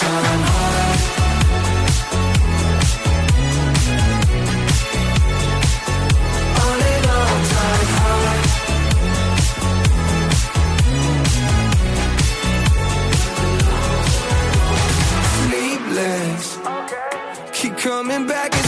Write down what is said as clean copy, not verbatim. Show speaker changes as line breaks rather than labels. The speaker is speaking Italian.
time high. On an all-time high. Sleepless, keep coming back